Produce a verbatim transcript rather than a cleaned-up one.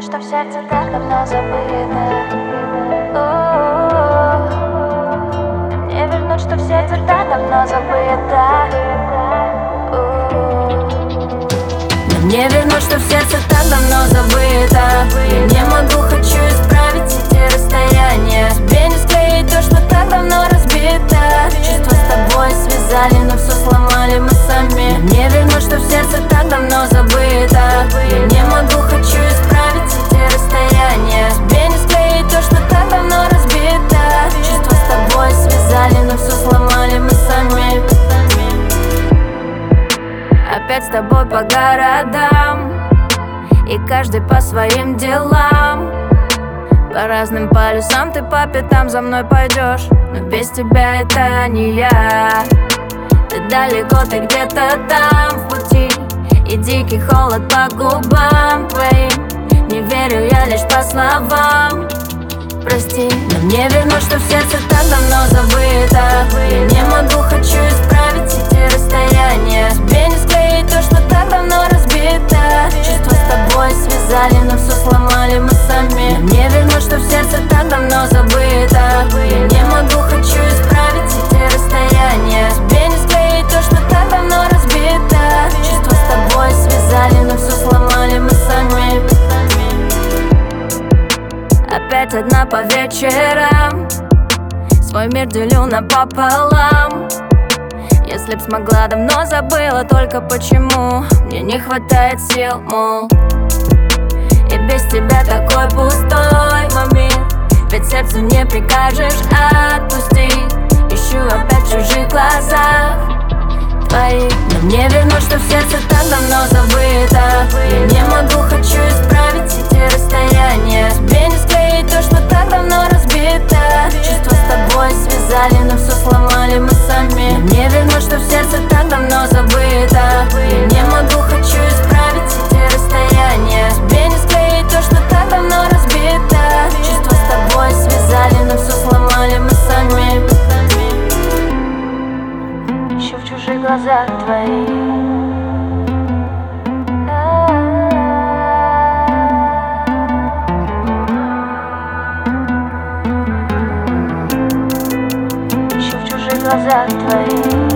вернуть, что в сердце так давно забыто. Не вернуть, что в сердце так давно забыто. Не вернуть, что в сердце так давно забыто. Я не могу, хочу исправить эти расстояния. Тебе не склеить то, что так давно разбито. Чувства с тобой связали, но все сломали мы сами. Не вернуть, что в сердце так давно забыто. Я не могу, хочу исправить эти расстояния. Тебе не склеить то, что так давно разбито. Чувства с тобой связали, но все сломали мы сами. Опять с тобой по городам, и каждый по своим делам. По разным полюсам ты по пятам за мной пойдешь, но без тебя это не я. Ты далеко, ты где-то там в пути, и дикий холод по губам твоим. Не верю я лишь по словам. Прости, но мне вернуть, что в сердце так давно забыто. Я не могу, хочу исправить эти расстояния. Тебе не склеить то, что так давно разбито. Чувства с тобой связали, но все сломали мы сами. Мне вернуть, что в сердце так давно забыто. Я не могу, хочу исправить эти расстояния. Тебе не склеить то, что так давно разбито. Чувства с тобой связали, но все сломали мы сами. Опять одна по вечерам, свой мир делю напополам. Если б смогла, давно забыла, только почему мне не хватает сил, мол. И без тебя такой пустой мой мир, ведь сердцу не прикажешь отпустить. Ищу опять в чужих глазах твоих. Но мне вернуть, что в сердце так давно забыто. Я не могу, хочу исправить эти расстояния. Тебе не склеить то, что так давно разбито. Чувства с тобой связали, но все сломали мы сами. Мне вернуть, что в сердце так давно забыто. Я не могу, хочу исправить эти расстояния. Тебе не склеить то, что так давно разбито. Чувства с тобой связали, но все сломали мы сами. Ищу в чужих глазах твоих. Ищу в чужих глазах твоих.